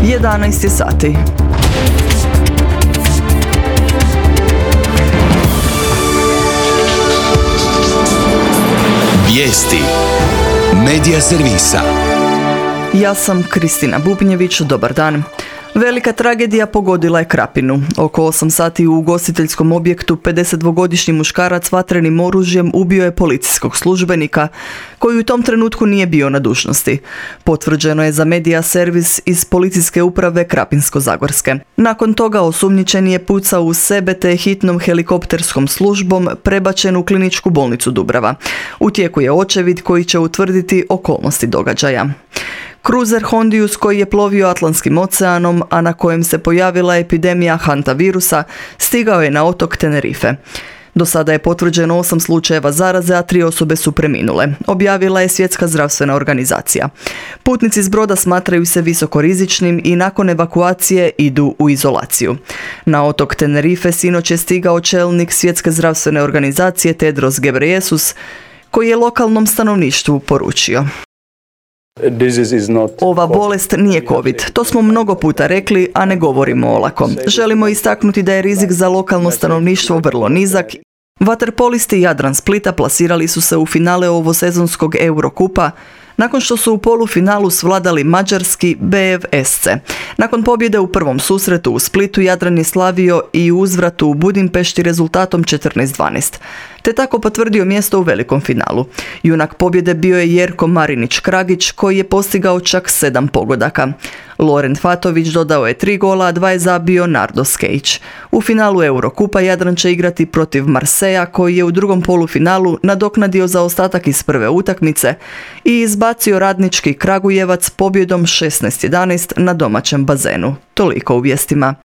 11 je sati. Vijesti Medija servisa. Ja sam Kristina Bubnjević, dobar dan. Velika tragedija pogodila je Krapinu. Oko 8 sati u ugostiteljskom objektu 52-godišnji muškarac vatrenim oružjem ubio je policijskog službenika koji u tom trenutku nije bio na dužnosti. Potvrđeno je za Medija servis iz policijske uprave Krapinsko-zagorske. Nakon toga osumnjičeni je pucao u sebe te hitnom helikopterskom službom prebačen u kliničku bolnicu Dubrava. U tijeku je očevid koji će utvrditi okolnosti događaja. Kruzer Hondius koji je plovio Atlantskim oceanom, a na kojem se pojavila epidemija hantavirusa, stigao je na otok Tenerife. Do sada je potvrđeno 8 slučajeva zaraze, a 3 osobe su preminule, objavila je Svjetska zdravstvena organizacija. Putnici s broda smatraju se visokorizičnim i nakon evakuacije idu u izolaciju. Na otok Tenerife sinoć je stigao čelnik Svjetske zdravstvene organizacije Tedros Ghebreyesus, koji je lokalnom stanovništvu poručio: Ova bolest nije COVID. To smo mnogo puta rekli, a ne govorimo olako. Želimo istaknuti da je rizik za lokalno stanovništvo vrlo nizak. Vaterpolisti Jadran Splita plasirali su se u finale ovosezonskog Eurokupa nakon što su u polufinalu svladali mađarski BFSC. Nakon pobjede u prvom susretu u Splitu, Jadran je slavio i uzvratu u Budimpešti rezultatom 14-12, te tako potvrdio mjesto u velikom finalu. Junak pobjede bio je Jerko Marinić-Kragić koji je postigao čak 7 pogodaka. Loren Fatović dodao je 3 gola, a 2 je zabio Nardo Skejić. U finalu Eurokupa Jadran će igrati protiv Marseja koji je u drugom polufinalu nadoknadio zaostatak iz prve utakmice i izbacio radnički Kragujevac pobjedom 16-11 na domaćem bazenu. Toliko u vijestima.